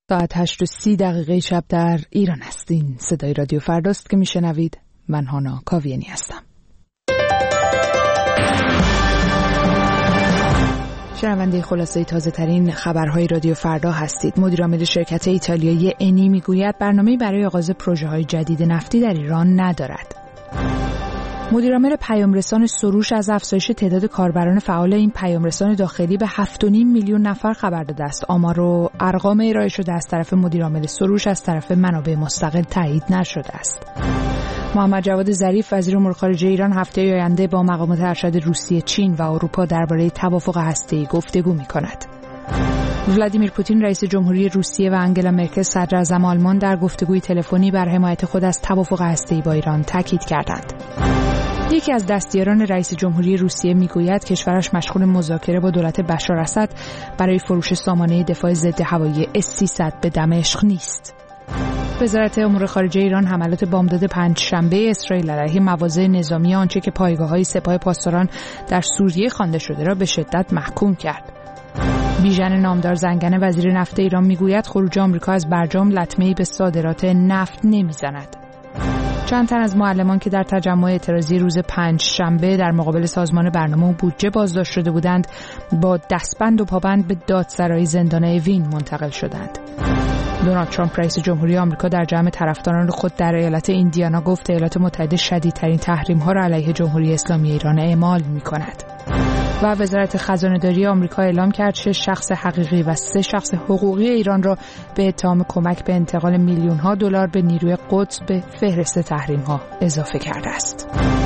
ساعت 8:30 شب در ایران هستین. صدای رادیو فرداست که میشنوید. من هانا کاویانی هستم. شنونده خلاصه تازه ترین خبرهای رادیو فردا هستید. مدیرعامل شرکت ایتالیایی انی میگوید برنامه‌ای برای آغاز پروژه‌های جدید نفتی در ایران ندارد. مدیرعامل پیامرسان سروش از افزایش تعداد کاربران فعال این پیامرسان داخلی به 7.5 میلیون نفر خبر داده است. آمار و ارقام ارائه شده از طرف مدیرعامل سروش از طرف منابع مستقل تایید نشده است. محمد جواد ظریف وزیر امور خارجه ایران هفته آینده با مقامات ارشد روسیه، چین و اروپا درباره توافق هسته‌ای گفتگو می‌کند. ولادیمیر پوتین رئیس جمهوری روسیه و انگلا مرکل صدر اعظم آلمان در گفتگوی تلفنی بر حمایت خود از توافق هسته‌ای با ایران تاکید کردند. یکی از دستیاران رئیس جمهوری روسیه میگوید کشورش مشغول مذاکره با دولت بشار اسد برای فروش سامانه دفاع ضد هوایی S-300 به دمشق نیست. وزارت امور خارجه ایران حملات بامداد پنجشنبه اسرائیل علیه مواضع نظامی آنچه که پایگاه‌های سپاه پاسداران در سوریه خوانده شده را به شدت محکوم کرد. بیژن نامدار زنگنه وزیر نفت ایران میگوید خروج آمریکا از برجام لطمه‌ای به صادرات نفت نمیزند. چند تن از معلمان که در تجمع اعتراضی روز پنجشنبه در مقابل سازمان برنامه و بودجه بازداشت شده بودند با دستبند و پابند به دادسرای زندان اوین منتقل شدند. دونالد ترامپ رئیس جمهوری آمریکا در جمع طرفداران خود در ایالت ایندیانا گفت ایالات متحده شدیدترین تحریم‌ها را علیه جمهوری اسلامی ایران اعمال می‌کند. و وزارت خزانه‌داری آمریکا اعلام کرد 6 شخص حقیقی و 3 شخص حقوقی ایران را به اتهام کمک به انتقال میلیون‌ها دلار به نیروی قدس به فهرست تحریم‌ها اضافه کرده است.